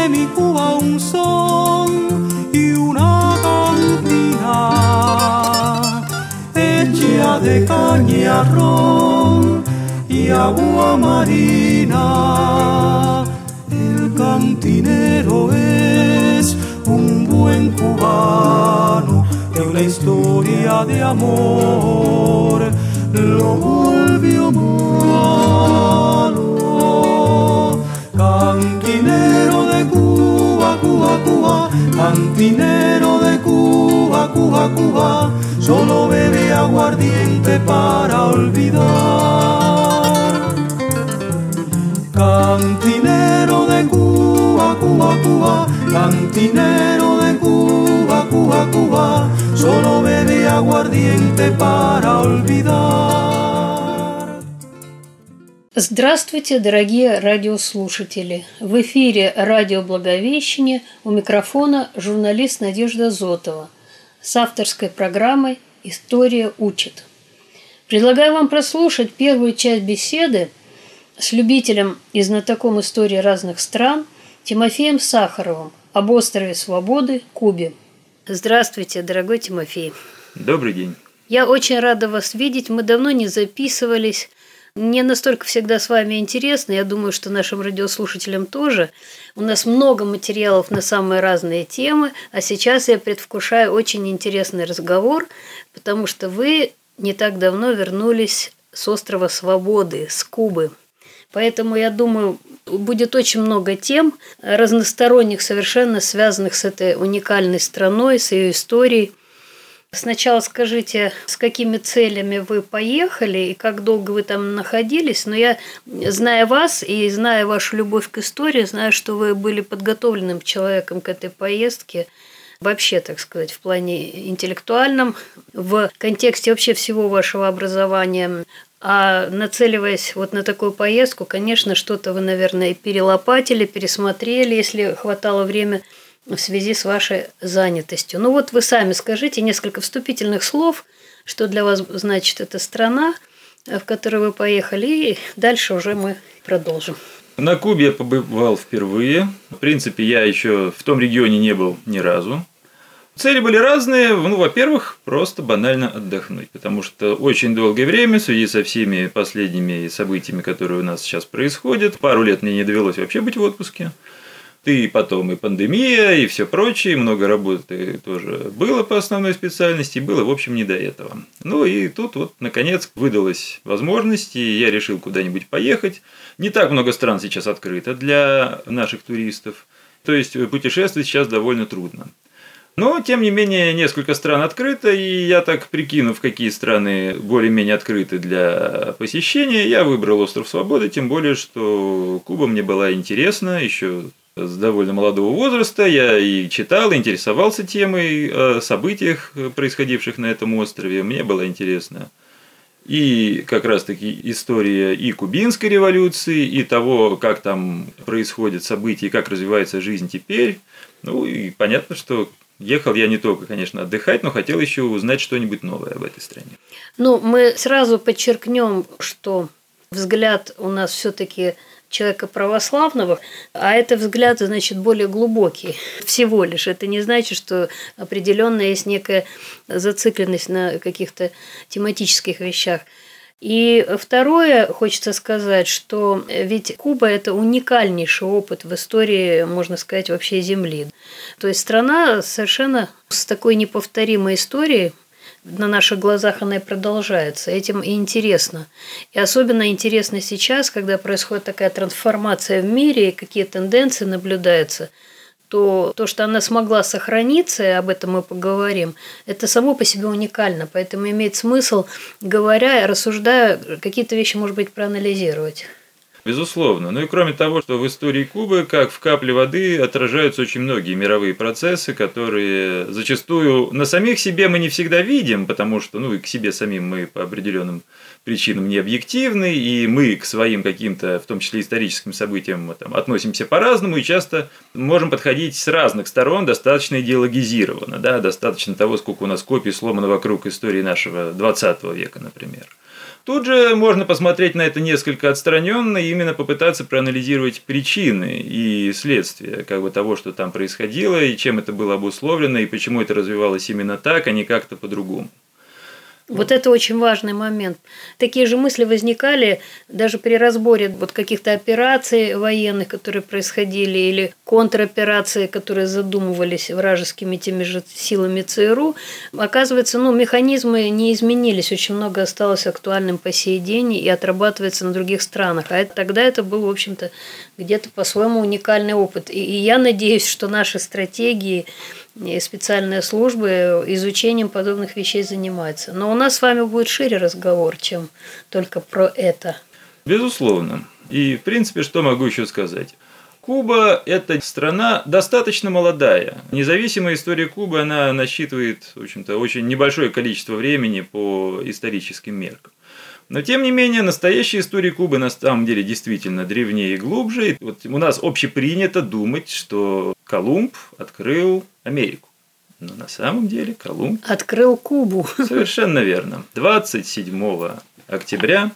de mi Cuba un son y una cantina hecha de caña, ron y agua marina. El cantinero es un buen cubano que una historia de amor lo volvió malo. Cantinero de Cuba, Cuba, Cuba, cantinero de Cuba, Cuba, Cuba, solo bebe aguardiente para olvidar. Cantinero de Cuba, Cuba, Cuba, cantinero de Cuba, Cuba, Cuba, solo bebe aguardiente para olvidar. Здравствуйте, дорогие радиослушатели! В эфире радио «Благовещение», у микрофона журналист Надежда Зотова с авторской программой «История учит». Предлагаю вам прослушать первую часть беседы с любителем и знатоком истории разных стран Тимофеем Сахаровым об острове Свободы Кубе. Здравствуйте, дорогой Тимофей. Добрый день. Я очень рада вас видеть. Мы давно не записывались. Мне настолько всегда с вами интересно. Я думаю, что нашим радиослушателям тоже. У нас много материалов на самые разные темы. А сейчас я предвкушаю очень интересный разговор, потому что вы не так давно вернулись с острова Свободы, с Кубы. Поэтому, я думаю, будет очень много тем, разносторонних, совершенно связанных с этой уникальной страной, с ее историей. Сначала скажите, с какими целями вы поехали и как долго вы там находились. Но я, зная вас и зная вашу любовь к истории, знаю, что вы были подготовленным человеком к этой поездке. Вообще, так сказать, в плане интеллектуальном, в контексте вообще всего вашего образования. А нацеливаясь вот на такую поездку, конечно, что-то вы, наверное, перелопатили, пересмотрели, если хватало времени в связи с вашей занятостью. Ну вот вы сами скажите несколько вступительных слов, что для вас значит эта страна, в которую вы поехали, и дальше уже мы продолжим. На Кубе я побывал впервые. В принципе, я еще в том регионе не был ни разу. Цели были разные. Во-первых, просто банально отдохнуть, потому что очень долгое время, в связи со всеми последними событиями, которые у нас сейчас происходят, пару лет мне не довелось вообще быть в отпуске. И потом и пандемия, и все прочее, много работы тоже было по основной специальности, было, в общем, не до этого. И тут вот, наконец, выдалась возможность, и я решил куда-нибудь поехать. Не так много стран сейчас открыто для наших туристов, то есть путешествовать сейчас довольно трудно. Но, тем не менее, несколько стран открыто, и я так прикинув, какие страны более-менее открыты для посещения, я выбрал остров Свободы, тем более, что Куба мне была интересна еще с довольно молодого возраста. Я и читал, и интересовался темой о событиях, происходивших на этом острове. Мне было интересно и как раз-таки история и Кубинской революции, и того, как там происходят события, и как развивается жизнь теперь. И понятно, что ехал я не только, конечно, отдыхать, но хотел еще узнать что-нибудь новое об этой стране. Мы сразу подчеркнем, что взгляд у нас все-таки человека православного, а это взгляд, значит, более глубокий всего лишь. Это не значит, что определенно есть некая зацикленность на каких-то тематических вещах. И второе, хочется сказать, что ведь Куба – это уникальнейший опыт в истории, можно сказать, вообще Земли. То есть страна совершенно с такой неповторимой историей, на наших глазах она и продолжается. Этим и интересно. И особенно интересно сейчас, когда происходит такая трансформация в мире, и какие тенденции наблюдаются, то, что она смогла сохраниться, и об этом мы поговорим, это само по себе уникально. Поэтому имеет смысл, говоря, рассуждая, какие-то вещи, может быть, проанализировать. Безусловно. И кроме того, что в истории Кубы, как в капле воды, отражаются очень многие мировые процессы, которые зачастую на самих себе мы не всегда видим, потому что и к себе самим мы по определенным причинам не объективны, и мы к своим каким-то, в том числе историческим событиям, относимся по-разному, и часто можем подходить с разных сторон достаточно идеологизированно, достаточно того, сколько у нас копий сломано вокруг истории нашего 20 века, например. Тут же можно посмотреть на это несколько отстраненно и именно попытаться проанализировать причины и следствия того, что там происходило, и чем это было обусловлено, и почему это развивалось именно так, а не как-то по-другому. Вот это очень важный момент. Такие же мысли возникали даже при разборе каких-то операций военных, которые происходили, или контропераций, которые задумывались вражескими теми же силами ЦРУ. Оказывается, механизмы не изменились, очень много осталось актуальным по сей день и отрабатывается на других странах. А тогда это был, в общем-то, где-то по-своему уникальный опыт. И я надеюсь, что наши стратегии и специальные службы изучением подобных вещей занимаются. Но у нас с вами будет шире разговор, чем только про это. Безусловно. И, в принципе, что могу еще сказать? Куба – это страна достаточно молодая. Независимая история Кубы, она насчитывает, в общем-то, очень небольшое количество времени по историческим меркам. Но, тем не менее, настоящая история Кубы на самом деле действительно древнее и глубже. У нас общепринято думать, что Колумб открыл Америку. Но на самом деле Колумб открыл Кубу. Совершенно верно. 27 октября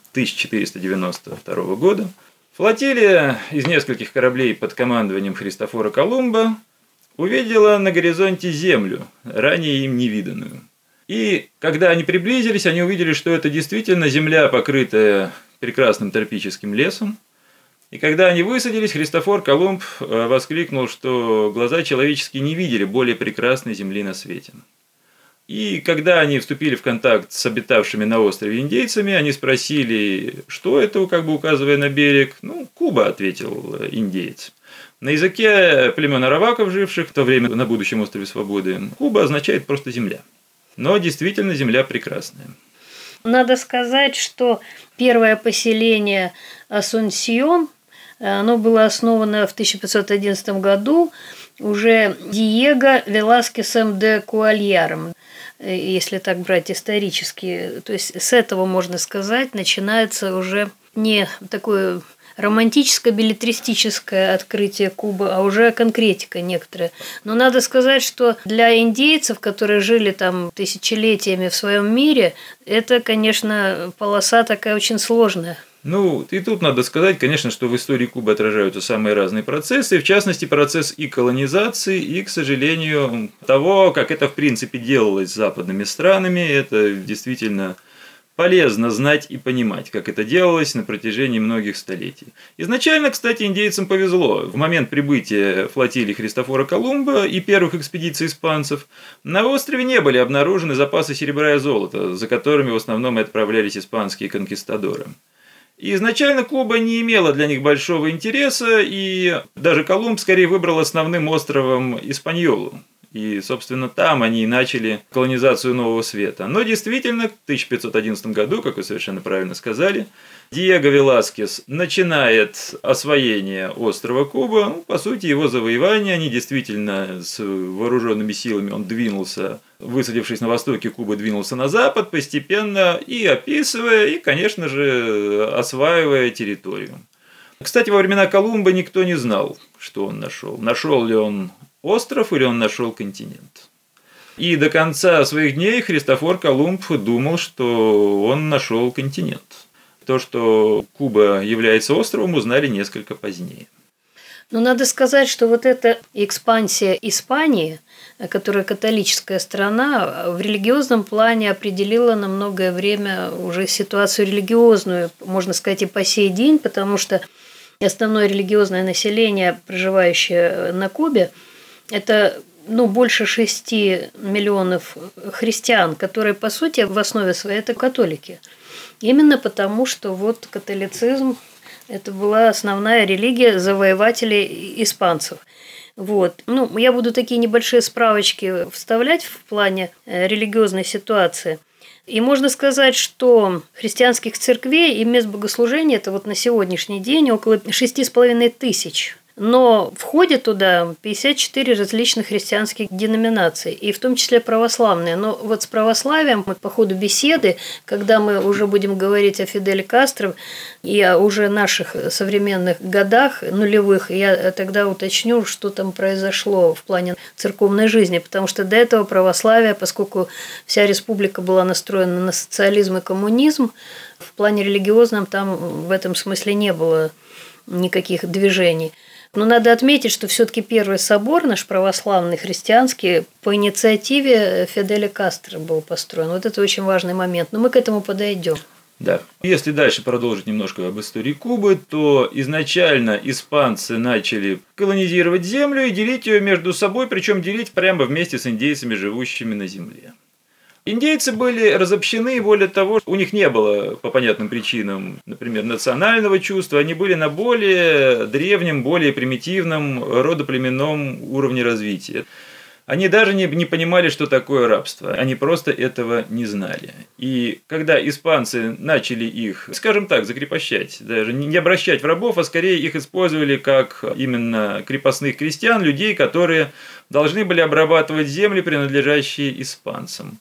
1492 года флотилия из нескольких кораблей под командованием Христофора Колумба увидела на горизонте землю, ранее им невиданную. И когда они приблизились, они увидели, что это действительно земля, покрытая прекрасным тропическим лесом. И когда они высадились, Христофор Колумб воскликнул, что глаза человеческие не видели более прекрасной земли на свете. И когда они вступили в контакт с обитавшими на острове индейцами, они спросили, что это, указывая на берег. Куба, ответил индеец. На языке племен араваков, живших в то время на будущем острове Свободы, Куба означает просто земля. Но действительно земля прекрасная. Надо сказать, что первое поселение Асунсьон, оно было основано в 1511 году уже Диего Веласкесом де Куальяром, если так брать исторически. То есть с этого, можно сказать, начинается уже не такое романтическое, беллетристическое открытие Кубы, а уже конкретика некоторая. Но надо сказать, что для индейцев, которые жили там тысячелетиями в своем мире, это, конечно, полоса такая очень сложная. И тут надо сказать, конечно, что в истории Кубы отражаются самые разные процессы, в частности, процесс и колонизации, и, к сожалению, того, как это, в принципе, делалось западными странами, это действительно полезно знать и понимать, как это делалось на протяжении многих столетий. Изначально, кстати, индейцам повезло. В момент прибытия флотилии Христофора Колумба и первых экспедиций испанцев на острове не были обнаружены запасы серебра и золота, за которыми в основном и отправлялись испанские конкистадоры. И изначально Куба не имела для них большого интереса, и даже Колумб скорее выбрал основным островом Испаньолу. И, собственно, там они начали колонизацию Нового Света. Но действительно, в 1511 году, как вы совершенно правильно сказали, Диего Веласкес начинает освоение острова Куба, по сути, его завоевание. Они действительно с вооруженными силами, он двинулся, высадившись на востоке Кубы, двинулся на запад, постепенно и описывая, и, конечно же, осваивая территорию. Кстати, во времена Колумба никто не знал, что он нашел. Нашел ли он остров или он нашел континент. И до конца своих дней Христофор Колумб думал, что он нашел континент. То, что Куба является островом, узнали несколько позднее. Но надо сказать, что вот эта экспансия Испании, которая католическая страна, в религиозном плане определила на многое время уже ситуацию религиозную, можно сказать, и по сей день, потому что основное религиозное население, проживающее на Кубе, это больше 6 миллионов христиан, которые, по сути, в основе своей это католики. Именно потому, что католицизм – это была основная религия завоевателей испанцев. Я буду такие небольшие справочки вставлять в плане религиозной ситуации. И можно сказать, что христианских церквей и мест богослужения это на сегодняшний день около 6,5 тысяч. Но входит туда 54 различных христианских деноминаций, и в том числе православные. Но вот с православием мы по ходу беседы, когда мы уже будем говорить о Фиделе Кастро и о уже наших современных годах нулевых, я тогда уточню, что там произошло в плане церковной жизни, потому что до этого православие, поскольку вся республика была настроена на социализм и коммунизм, в плане религиозном там в этом смысле не было никаких движений. Но надо отметить, что все-таки первый собор наш православный, христианский, по инициативе Фиделя Кастро был построен. Вот это очень важный момент. Но мы к этому подойдем. Да. Если дальше продолжить немножко об истории Кубы, то изначально испанцы начали колонизировать землю и делить ее между собой, причем делить прямо вместе с индейцами, живущими на земле. Индейцы были разобщены, и более того, у них не было, по понятным причинам, например, национального чувства, они были на более древнем, более примитивном родоплеменном уровне развития. Они даже не понимали, что такое рабство, они просто этого не знали. И когда испанцы начали их, скажем так, закрепощать, даже не обращать в рабов, а скорее их использовали как именно крепостных крестьян, людей, которые должны были обрабатывать земли, принадлежащие испанцам.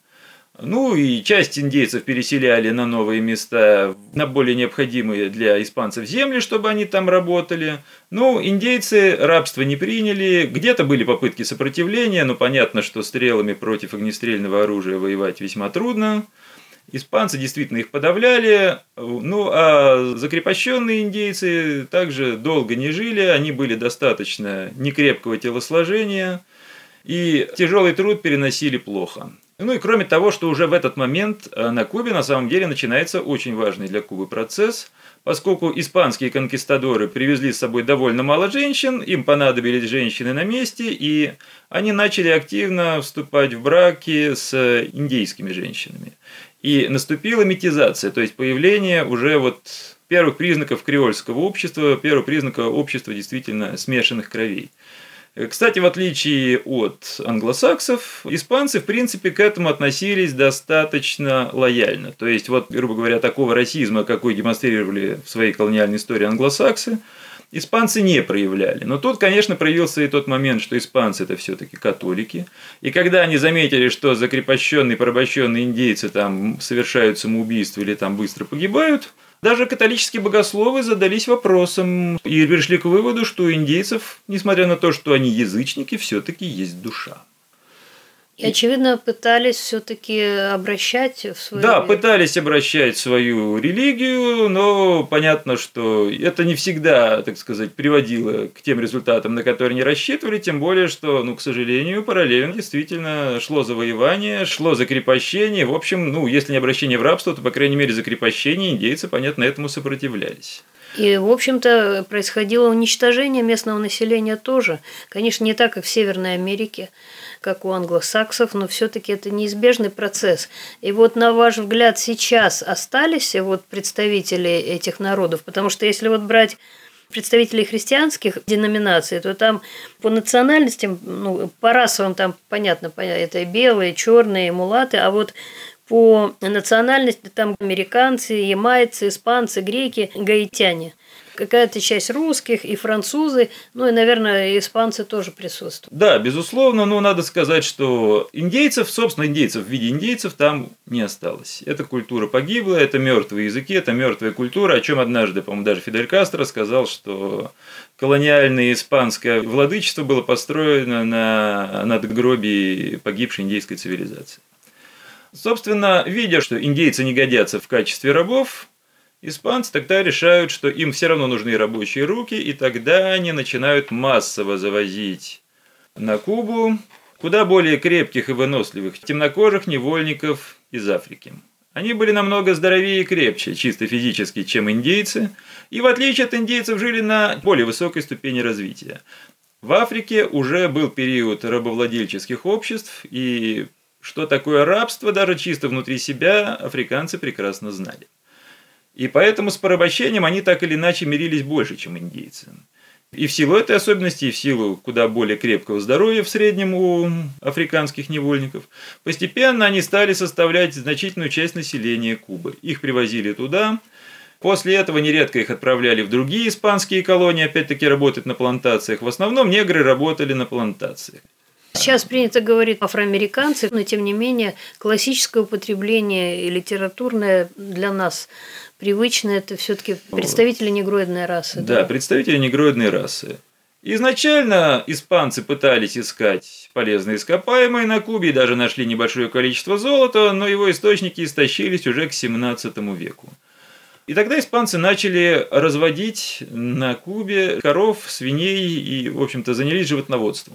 Ну и часть индейцев переселяли на новые места, на более необходимые для испанцев земли, чтобы они там работали. Ну, индейцы рабство не приняли, где-то были попытки сопротивления, но понятно, что стрелами против огнестрельного оружия воевать весьма трудно. Испанцы действительно их подавляли, ну а закрепощенные индейцы также долго не жили, они были достаточно некрепкого телосложения и тяжелый труд переносили плохо. Ну и кроме того, что уже в этот момент на Кубе на самом деле начинается очень важный для Кубы процесс, поскольку испанские конкистадоры привезли с собой довольно мало женщин, им понадобились женщины на месте, и они начали активно вступать в браки с индейскими женщинами. И наступила метизация, то есть появление уже вот первых признаков креольского общества, первых признаков общества действительно смешанных кровей. Кстати, в отличие от англосаксов, испанцы, в принципе, к этому относились достаточно лояльно. То есть, вот, грубо говоря, такого расизма, какой демонстрировали в своей колониальной истории англосаксы, испанцы не проявляли. Но тут, конечно, проявился и тот момент, что испанцы – это все-таки католики. И когда они заметили, что закрепощенные, порабощенные индейцы там совершают самоубийство или там быстро погибают, даже католические богословы задались вопросом и пришли к выводу, что у индейцев, несмотря на то, что они язычники, все-таки есть душа. И, очевидно, пытались все-таки обращать в свою... Да, пытались обращать свою религию, но понятно, что это не всегда, так сказать, приводило к тем результатам, на которые они рассчитывали, тем более, что, к сожалению, параллельно действительно шло завоевание, шло закрепощение. В общем, если не обращение в рабство, то, по крайней мере, закрепощение, индейцы, понятно, этому сопротивлялись. И, в общем-то, происходило уничтожение местного населения тоже. Конечно, не так, как в Северной Америке, как у англосаксов, но все-таки это неизбежный процесс. И вот, на ваш взгляд, сейчас остались вот представители этих народов? Потому что если вот брать представителей христианских деноминаций, то там по национальностям, по расовым там понятно, это и белые, черные, и мулаты, а вот по национальности там американцы, ямайцы, испанцы, греки, гаитяне. Какая-то часть русских и французы, и, наверное, испанцы тоже присутствуют. Да, безусловно, но надо сказать, что индейцев в виде индейцев там не осталось. Эта культура погибла, это мертвые языки, это мертвая культура, о чем однажды, по-моему, даже Фидель Кастро сказал, что колониальное испанское владычество было построено на надгробии погибшей индейской цивилизации. Собственно, видя, что индейцы не годятся в качестве рабов, испанцы тогда решают, что им все равно нужны рабочие руки, и тогда они начинают массово завозить на Кубу куда более крепких и выносливых темнокожих невольников из Африки. Они были намного здоровее и крепче, чисто физически, чем индейцы, и в отличие от индейцев жили на более высокой ступени развития. В Африке уже был период рабовладельческих обществ, и что такое рабство, даже чисто внутри себя, африканцы прекрасно знали. И поэтому с порабощением они так или иначе мирились больше, чем индейцы. И в силу этой особенности, и в силу куда более крепкого здоровья в среднем у африканских невольников, постепенно они стали составлять значительную часть населения Кубы. Их привозили туда, После этого нередко их отправляли в другие испанские колонии, опять-таки работать на плантациях. В основном негры работали на плантациях. Сейчас принято говорить афроамериканцы, но тем не менее классическое употребление и литературное для нас привычное – это все-таки представители негроидной расы. Да, представители негроидной расы. Изначально испанцы пытались искать полезные ископаемые на Кубе и даже нашли небольшое количество золота, но его источники истощились уже к XVII веку. И тогда испанцы начали разводить на Кубе коров, свиней и, в общем-то, занялись животноводством.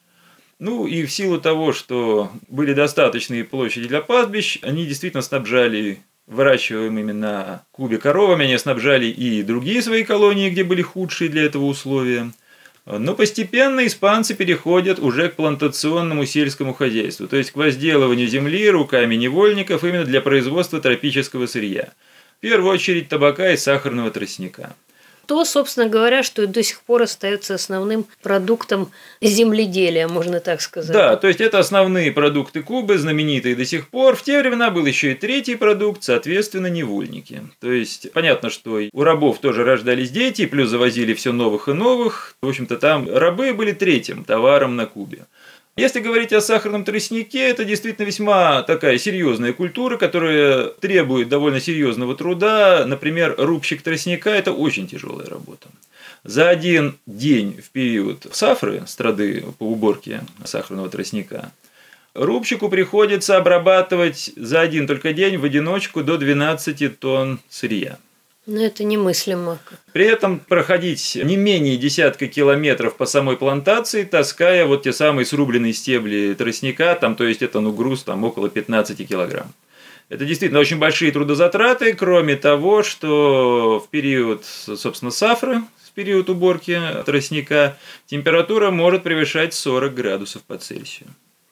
Ну и в силу того, что были достаточные площади для пастбищ, они действительно снабжали выращиваемыми на Кубе коровами, они снабжали и другие свои колонии, где были худшие для этого условия. Но постепенно испанцы переходят уже к плантационному сельскому хозяйству, то есть к возделыванию земли руками невольников именно для производства тропического сырья. В первую очередь табака и сахарного тростника. То, собственно говоря, что и до сих пор остается основным продуктом земледелия, можно так сказать. Да, то есть это основные продукты Кубы, знаменитые до сих пор. В те времена был еще и третий продукт, соответственно, невольники. То есть понятно, что у рабов тоже рождались дети, плюс завозили все новых и новых. В общем-то, там рабы были третьим товаром на Кубе. Если говорить о сахарном тростнике, это действительно весьма такая серьезная культура, которая требует довольно серьезного труда. Например, рубщик тростника – это очень тяжелая работа. За один день в период сафры, страды по уборке сахарного тростника, рубщику приходится обрабатывать за один только день в одиночку до 12 тонн сырья. Но это немыслимо. При этом проходить не менее десятка километров по самой плантации, таская вот те самые срубленные стебли тростника, там, то есть это груз там, около 15 килограмм. Это действительно очень большие трудозатраты, кроме того, что в период, собственно, сафры, в период уборки тростника, температура может превышать 40 градусов по Цельсию.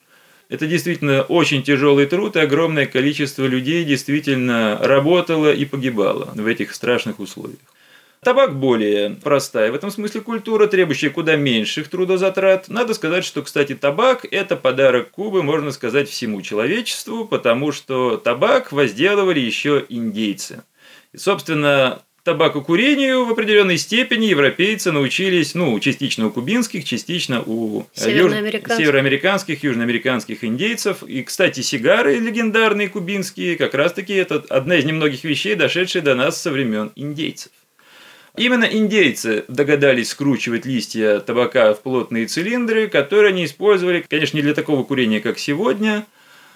Это действительно очень тяжелый труд, и огромное количество людей действительно работало и погибало в этих страшных условиях. Табак более простая в этом смысле культура, требующая куда меньших трудозатрат. Надо сказать, что, кстати, табак – это подарок Кубы, можно сказать, всему человечеству, потому что табак возделывали еще индейцы. И, собственно, табакокурению в определенной степени европейцы научились, частично у кубинских, частично у североамериканских, южноамериканских индейцев. И, кстати, сигары легендарные кубинские, как раз-таки это одна из немногих вещей, дошедшая до нас со времен индейцев. Именно индейцы догадались скручивать листья табака в плотные цилиндры, которые они использовали, конечно, не для такого курения, как сегодня,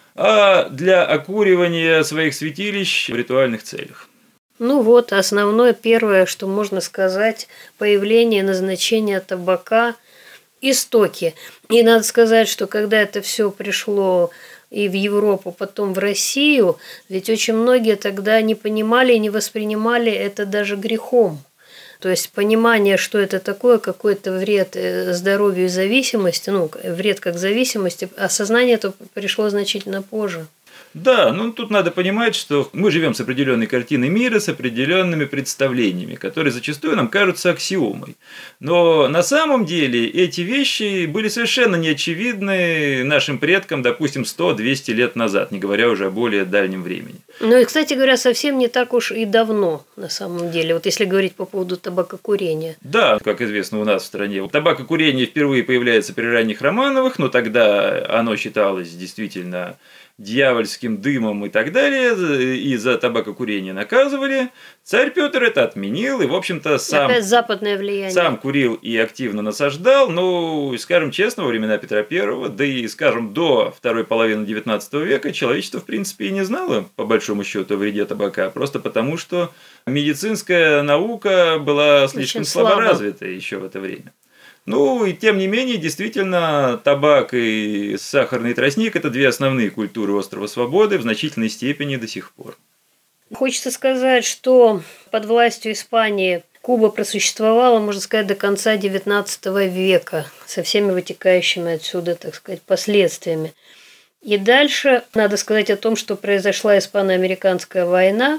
а для окуривания своих святилищ в ритуальных целях. Ну вот, основное первое, что можно сказать, появление назначения табака – истоки. И надо сказать, что когда это все пришло и в Европу, потом в Россию, ведь очень многие тогда не понимали и не воспринимали это даже грехом. То есть понимание, что это такое, какой-то вред здоровью и зависимости, вред как зависимость, осознание это пришло значительно позже. Да, тут надо понимать, что мы живем с определенной картиной мира, с определенными представлениями, которые зачастую нам кажутся аксиомой. Но на самом деле эти вещи были совершенно неочевидны нашим предкам, допустим, 100-200 лет назад, не говоря уже о более дальнем времени. Ну и, кстати говоря, совсем не так уж и давно, на самом деле, вот если говорить по поводу табакокурения. Да, как известно у нас в стране, табакокурение впервые появляется при ранних Романовых, но тогда оно считалось действительно дьявольским дымом и так далее, и за табакокурение наказывали. Царь Петр это отменил, и, в общем-то, опять западное влияние. Сам курил и активно насаждал, скажем честно, во времена Петра I, да и, скажем, до второй половины XIX века человечество, в принципе, и не знало, по большому счету, о вреде табака, просто потому, что медицинская наука была слишком слабо развита еще в это время. И тем не менее, действительно, табак и сахарный тростник – это две основные культуры острова Свободы в значительной степени до сих пор. Хочется сказать, что под властью Испании Куба просуществовала, можно сказать, до конца XIX века, со всеми вытекающими отсюда, так сказать, последствиями. И дальше надо сказать о том, что произошла испано-американская война,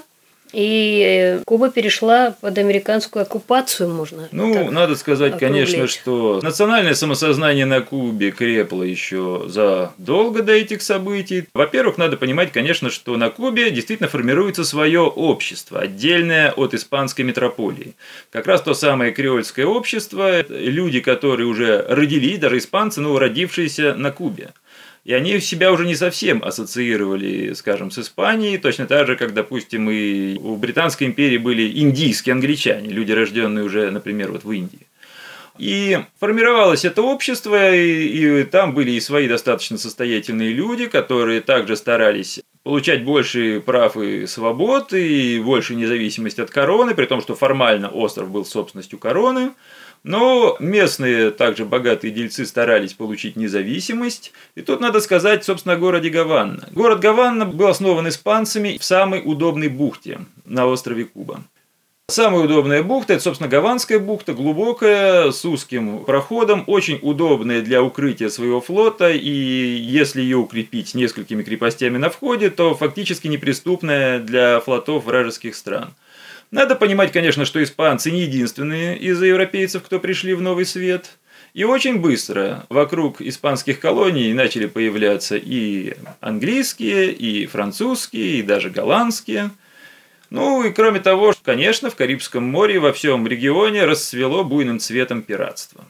И Куба перешла под американскую оккупацию, можно так надо сказать, округлить. конечно, что национальное самосознание на Кубе крепло еще задолго до этих событий. Во-первых, надо понимать, конечно, что на Кубе действительно формируется свое общество, отдельное от испанской метрополии. Как раз то самое креольское общество, люди, которые уже родились, даже испанцы, родившиеся на Кубе. И они себя уже не совсем ассоциировали, скажем, с Испанией, точно так же, как, допустим, и у Британской империи были индийские англичане, люди, рожденные уже, например, в Индии. И формировалось это общество, и там были и свои достаточно состоятельные люди, которые также старались получать больше прав и свобод, и больше независимости от короны, при том, что формально остров был собственностью короны. Но местные также богатые дельцы старались получить независимость. И тут надо сказать, собственно, о городе Гавана. Город Гавана был основан испанцами в самой удобной бухте на острове Куба. Самая удобная бухта – это, собственно, Гаванская бухта, глубокая, с узким проходом, очень удобная для укрытия своего флота, и если ее укрепить несколькими крепостями на входе, то фактически неприступная для флотов вражеских стран. Надо понимать, конечно, что испанцы не единственные из европейцев, кто пришли в Новый Свет. И очень быстро вокруг испанских колоний начали появляться и английские, и французские, и даже голландские. И кроме того, конечно, в Карибском море во всем регионе расцвело буйным цветом пиратство.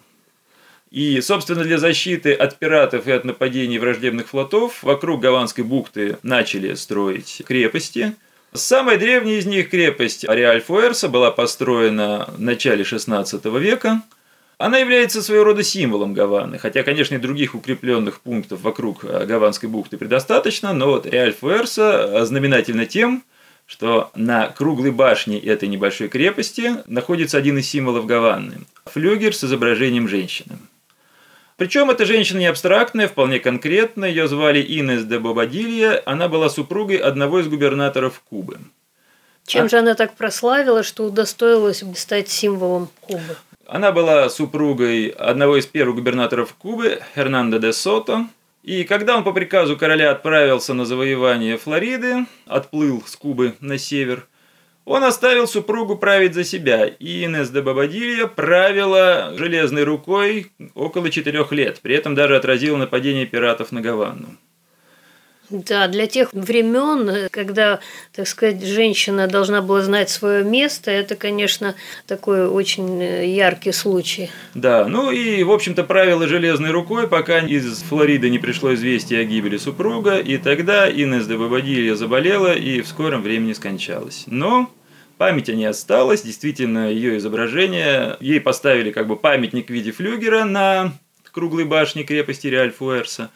И, собственно, для защиты от пиратов и от нападений враждебных флотов вокруг Гаванской бухты начали строить крепости. Самая древняя из них, крепость Реаль-Фуэрса, была построена в начале XVI века. Она является своего рода символом Гаваны, хотя, конечно, и других укрепленных пунктов вокруг Гаванской бухты предостаточно, но Реаль-Фуэрса знаменательна тем, что на круглой башне этой небольшой крепости находится один из символов Гаваны – флюгер с изображением женщины. Причем эта женщина не абстрактная, вполне конкретная, ее звали Инес де Бобадилья, она была супругой одного из губернаторов Кубы. Чем же она так прославила, что удостоилась стать символом Кубы? Она была супругой одного из первых губернаторов Кубы, Хернандо де Сото. И когда он по приказу короля отправился на завоевание Флориды, отплыл с Кубы на север, он оставил супругу править за себя, и Инес де Бобадилья правила железной рукой около 4 лет, при этом даже отразила нападение пиратов на Гавану. Да, для тех времен, когда, так сказать, женщина должна была знать свое место, это, конечно, такой очень яркий случай. Да, и, в общем-то, правила железной рукой, пока из Флориды не пришло известие о гибели супруга, и тогда Инес де Бобадилья заболела и в скором времени скончалась. Но память о ней осталась, действительно, ее изображение, ей поставили памятник в виде флюгера на круглой башне крепости Реаль-Фуэрса.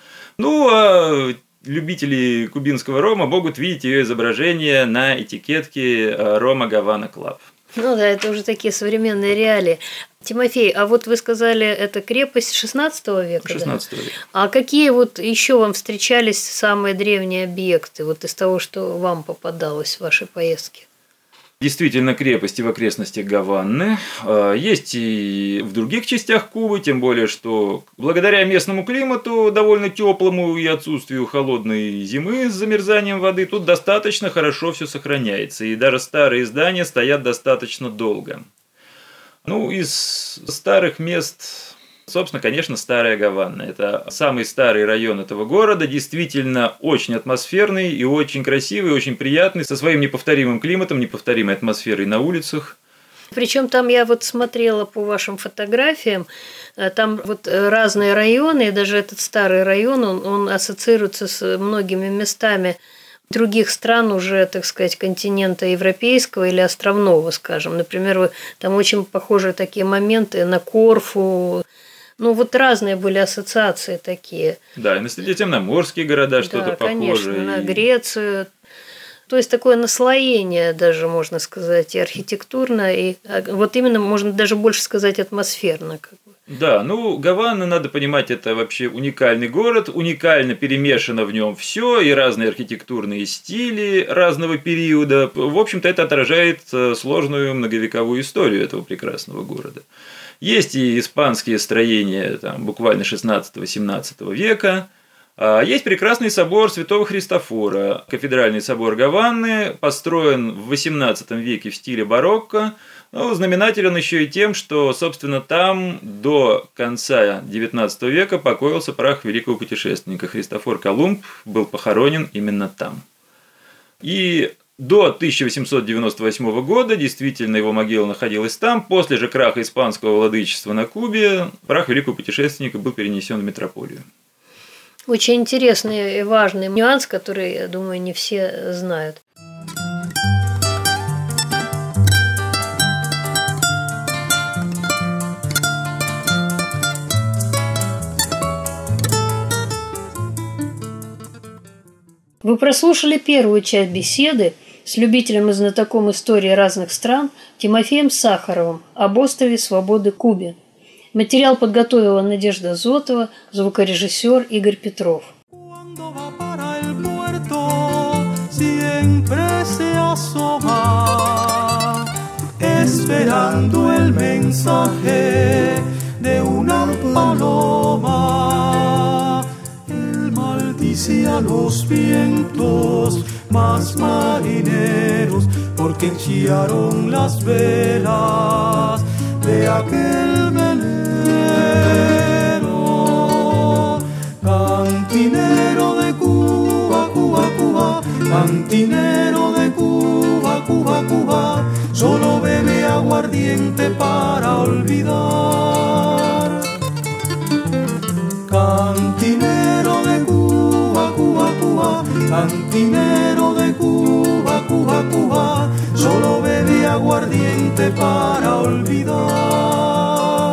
Любители кубинского рома могут видеть ее изображение на этикетке рома Гавана Клаб. Да, это уже такие современные реалии. Тимофей, а вот вы сказали, это крепость XVI века? XVI века. А какие еще вам встречались самые древние объекты из того, что вам попадалось в вашей поездке? Действительно, крепости в окрестностях Гаваны. Есть и в других частях Кубы, тем более, что благодаря местному климату, довольно теплому и отсутствию холодной зимы с замерзанием воды, тут достаточно хорошо все сохраняется. И даже старые здания стоят достаточно долго. Из старых мест, собственно, конечно, Старая Гавана. Это самый старый район этого города, действительно очень атмосферный и очень красивый, очень приятный, со своим неповторимым климатом, неповторимой атмосферой на улицах. Причем там я смотрела по вашим фотографиям, там разные районы, и даже этот старый район, он ассоциируется с многими местами других стран уже, так сказать, континента европейского или островного, скажем. Например, там очень похожие такие моменты на Корфу. Разные были ассоциации такие. Да, и на Средиземноморские города что-то конечно, похожее. На Грецию. То есть такое наслоение даже, можно сказать, и архитектурно, и именно, можно даже больше сказать, атмосферно. Да, Гавана, надо понимать, это вообще уникальный город, уникально перемешано в нем все, и разные архитектурные стили разного периода. В общем-то, это отражает сложную многовековую историю этого прекрасного города. Есть и испанские строения буквально 16-17 века, Есть прекрасный собор Святого Христофора, кафедральный собор Гаваны, построен в XVIII веке в стиле барокко. Но знаменателен еще и тем, что, собственно, там до конца XIX века покоился прах великого путешественника. Христофор Колумб был похоронен именно там. И до 1898 года действительно его могила находилась там. После же краха испанского владычества на Кубе прах великого путешественника был перенесен в метрополию. Очень интересный и важный нюанс, который, я думаю, не все знают. Вы прослушали первую часть беседы с любителем и знатоком истории разных стран Тимофеем Сахаровым об острове Свободы Кубе. Материал подготовила Надежда Зотова, звукорежиссер Игорь Петров. Esperando el mensaje de una paloma, él maldice a los vientos más marineros porque enchilaron las velas de aquel velero. Cantinero de Cuba, Cuba, Cuba, cantinero de Cuba, Cuba, Cuba, solo bebe aguardiente para olvidar. Cantinero de Cuba, Cuba, Cuba, cantinero de Cuba, Cuba, Cuba, solo bebe aguardiente para olvidar.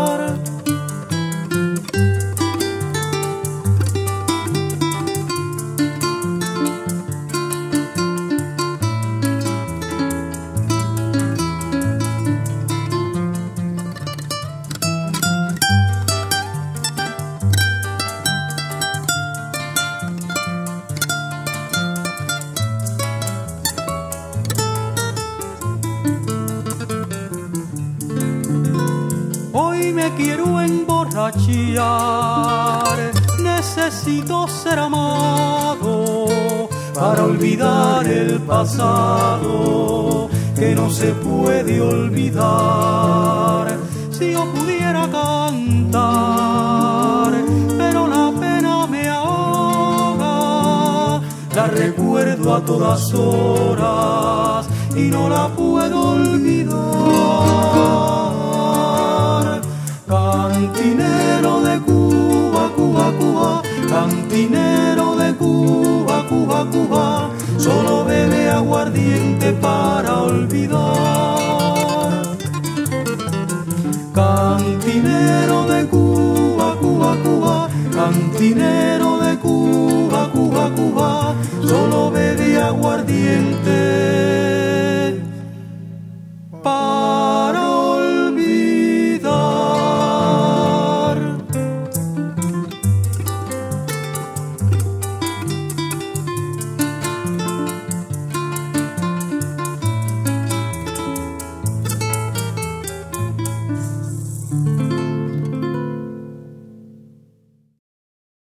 Me quiero emborrachar, necesito ser amado para olvidar el pasado que no se puede olvidar. Si yo pudiera cantar, pero la pena me ahoga, la recuerdo a todas horas y no la puedo olvidar. Cantinero de Cuba, Cuba, Cuba, cantinero de Cuba, Cuba, Cuba, solo bebe aguardiente para olvidar. Cantinero de Cuba, Cuba, Cuba, cantinero de Cuba, Cuba, Cuba,